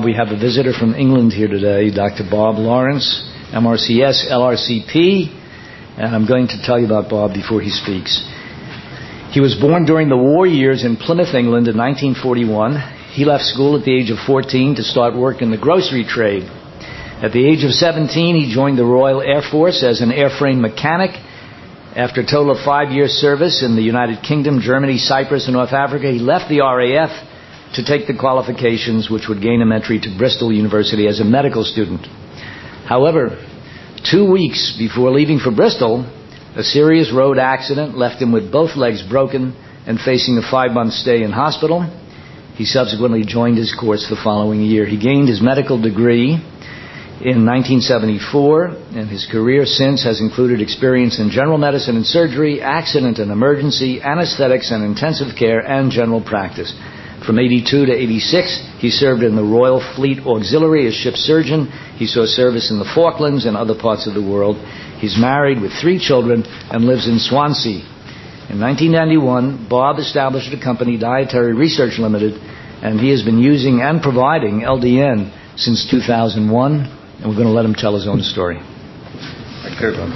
We have a visitor from England here today, Dr. Bob Lawrence, MRCS, LRCP, and I'm going to tell you about Bob before he speaks. He was born during the war years in Plymouth, England in 1941. He left school at the age of 14 to start work in the grocery trade. At the age of 17, he joined the Royal Air Force as an airframe mechanic. After a total of 5 years' service in the United Kingdom, Germany, Cyprus, and North Africa, he left the RAF to take the qualifications which would gain him entry to Bristol University as a medical student. However, 2 weeks before leaving for Bristol, a serious road accident left him with both legs broken and facing a 5-month stay in hospital. He subsequently joined his course the following year. He gained his medical degree in 1974, and his career since has included experience in general medicine and surgery, accident and emergency, anesthetics and intensive care, and general practice. From 82 to 86, he served in the Royal Fleet Auxiliary as ship surgeon. He saw service in the Falklands and other parts of the world. He's married with 3 children and lives in Swansea. In 1991, Bob established a company, Dietary Research Limited, and he has been using and providing LDN since 2001. And we're going to let him tell his own story. Thank you very much.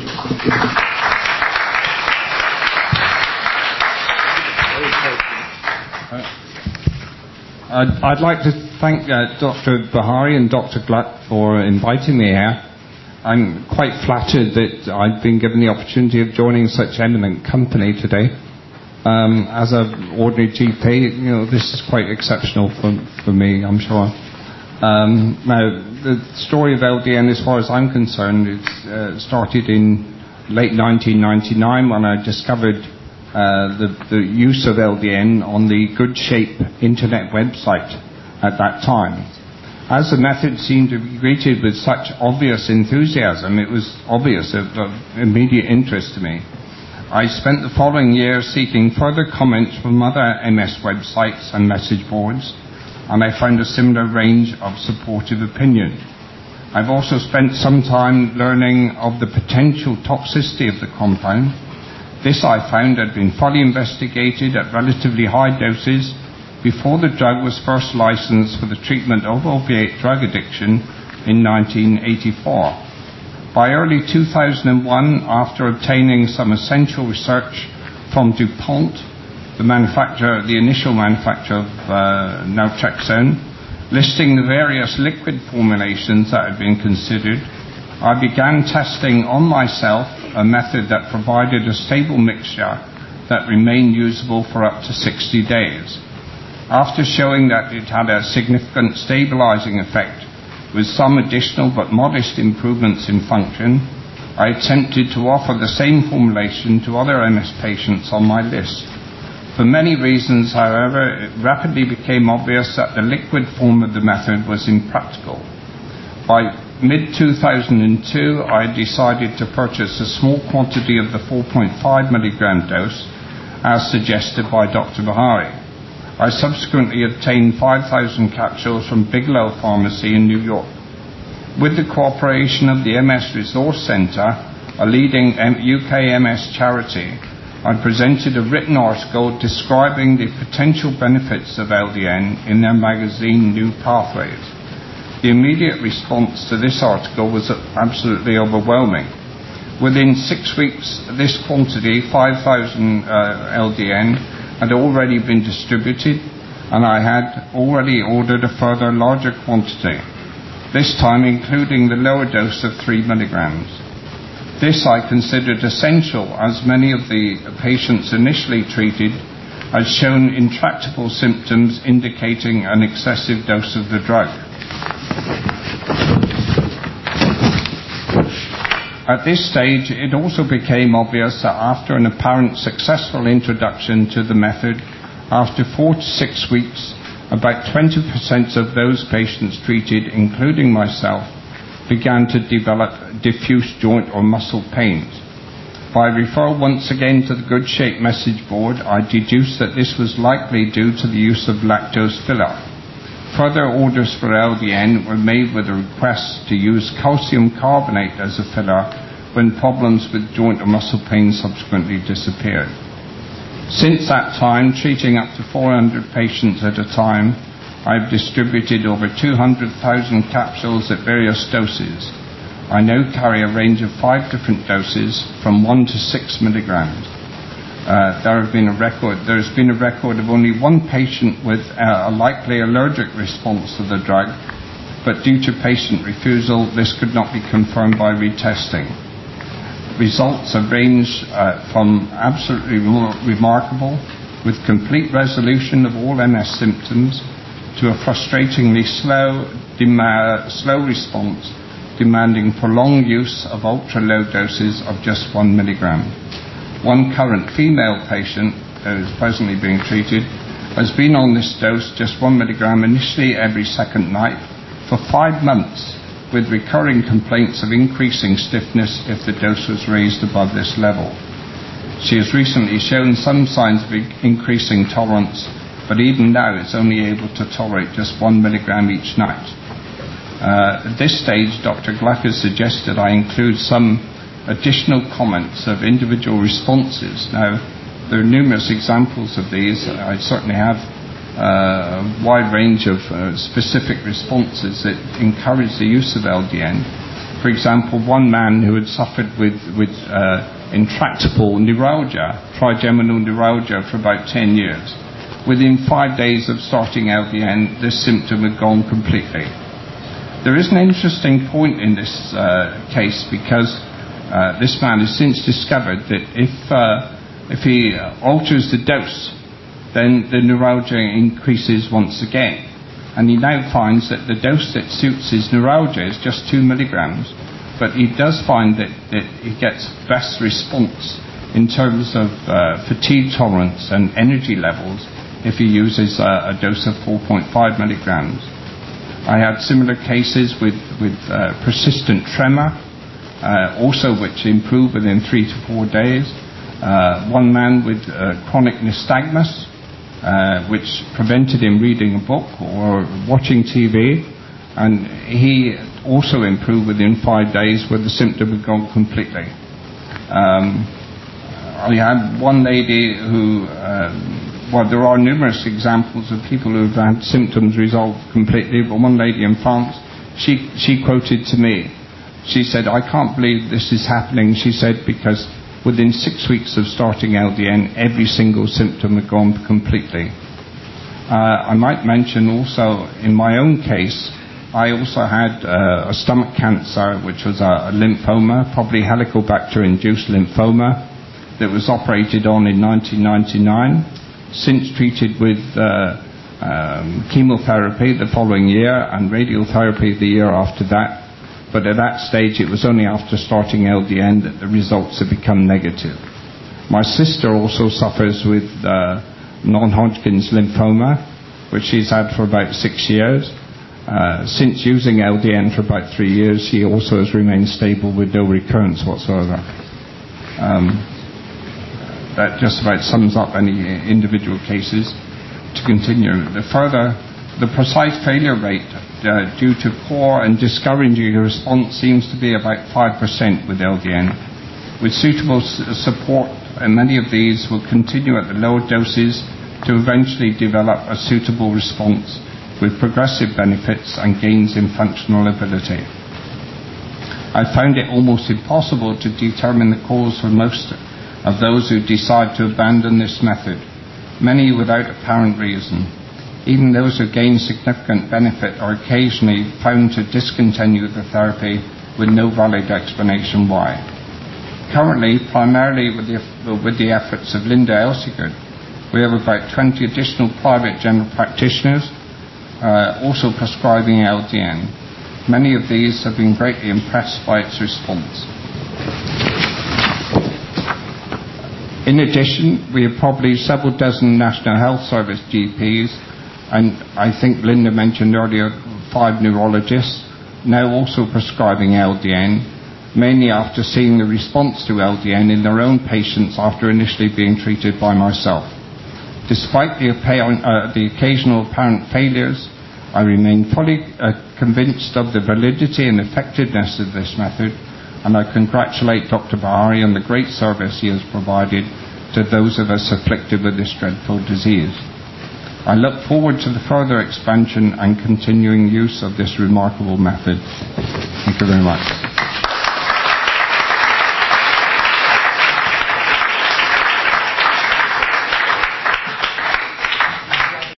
I'd like to thank Dr. Bahari and Dr. Gluck for inviting me here. I'm quite flattered that I've been given the opportunity of joining such eminent company today. As an ordinary GP, this is quite exceptional for me, I'm sure. Now, the story of LDN, as far as I'm concerned, it started in late 1999 when I discovered the use of LDN on the Good Shape internet website at that time. As the method seemed to be greeted with such obvious enthusiasm, it was obvious of immediate interest to me. I spent the following year seeking further comments from other MS websites and message boards, and I found a similar range of supportive opinion. I've also spent some time learning of the potential toxicity of the compound. This, I found, had been fully investigated at relatively high doses before the drug was first licensed for the treatment of opiate drug addiction in 1984. By early 2001, after obtaining some essential research from DuPont, the initial manufacturer of naltrexone, listing the various liquid formulations that had been considered, I began testing on myself a method that provided a stable mixture that remained usable for up to 60 days. After showing that it had a significant stabilizing effect with some additional but modest improvements in function, I attempted to offer the same formulation to other MS patients on my list. For many reasons, however, it rapidly became obvious that the liquid form of the method was impractical. By mid-2002, I decided to purchase a small quantity of the 4.5 milligram dose, as suggested by Dr. Bahari. I subsequently obtained 5,000 capsules from Bigelow Pharmacy in New York. With the cooperation of the MS Resource Centre, a leading UK MS charity, I presented a written article describing the potential benefits of LDN in their magazine New Pathways. The immediate response to this article was absolutely overwhelming. Within 6 weeks, this quantity, 5,000 LDN, had already been distributed, and I had already ordered a further larger quantity, this time including the lower dose of 3 milligrams. This I considered essential, as many of the patients initially treated had shown intractable symptoms indicating an excessive dose of the drug. At this stage, it also became obvious that after an apparent successful introduction to the method, after 4 to 6 weeks, about 20% of those patients treated, including myself, began to develop diffuse joint or muscle pains. By referral once again to the Good Shape message board, I deduced that this was likely due to the use of lactose filler. Further orders for LDN were made with a request to use calcium carbonate as a filler when problems with joint or muscle pain subsequently disappeared. Since that time, treating up to 400 patients at a time, I've distributed over 200,000 capsules at various doses. I now carry a range of 5 different doses from 1 to 6 milligrams. There's been a record of only one patient with a likely allergic response to the drug, but due to patient refusal, this could not be confirmed by retesting. Results have ranged from absolutely remarkable, with complete resolution of all MS symptoms, to a frustratingly slow response, demanding prolonged use of ultra-low doses of just 1 milligram. One current female patient who is presently being treated has been on this dose, just 1 milligram, initially every second night, for 5 months, with recurring complaints of increasing stiffness if the dose was raised above this level. She has recently shown some signs of increasing tolerance, but even now is only able to tolerate just 1 milligram each night. At this stage, Dr. Gluck has suggested I include some additional comments of individual responses. Now, there are numerous examples of these. I certainly have a wide range of specific responses that encourage the use of LDN. For example, one man who had suffered with intractable neuralgia, trigeminal neuralgia, for about 10 years. Within 5 days of starting LDN, this symptom had gone completely. There is an interesting point in this case, because this man has since discovered that if he alters the dose, then the neuralgia increases once again. And he now finds that the dose that suits his neuralgia is just 2 milligrams, but he does find that he gets best response in terms of fatigue tolerance and energy levels if he uses a dose of 4.5 milligrams. I had similar cases with persistent tremor, also which improved within 3 to 4 days. One man with chronic nystagmus, which prevented him reading a book or watching TV, and he also improved within 5 days where the symptom had gone completely. I had one lady who, there are numerous examples of people who have had symptoms resolved completely, but one lady in France, she quoted to me, she said, "I can't believe this is happening," she said, "because within 6 weeks of starting LDN, every single symptom had gone completely." I might mention also, in my own case, I also had a stomach cancer, which was a lymphoma, probably Helicobacter-induced lymphoma, that was operated on in 1999. Since treated with chemotherapy the following year and radiotherapy the year after that. But at that stage, it was only after starting LDN that the results had become negative. My sister also suffers with non-Hodgkin's lymphoma, which she's had for about 6 years. Since using LDN for about 3 years, she also has remained stable with no recurrence whatsoever. That just about sums up any individual cases. To continue, the precise failure rate due to poor and discouraging response seems to be about 5% with LDN. With suitable support, many of these will continue at the lower doses to eventually develop a suitable response with progressive benefits and gains in functional ability. I found it almost impossible to determine the cause for most of those who decide to abandon this method, many without apparent reason. Even those who gain significant benefit are occasionally found to discontinue the therapy with no valid explanation why. Currently, primarily with the efforts of Linda Elsigard, we have about 20 additional private general practitioners also prescribing LDN. Many of these have been greatly impressed by its response. In addition, we have probably several dozen National Health Service GPs, and I think Linda mentioned earlier 5 neurologists, now also prescribing LDN, mainly after seeing the response to LDN in their own patients after initially being treated by myself. Despite the occasional apparent failures, I remain fully convinced of the validity and effectiveness of this method, and I congratulate Dr. Bahari on the great service he has provided to those of us afflicted with this dreadful disease. I look forward to the further expansion and continuing use of this remarkable method. Thank you very much.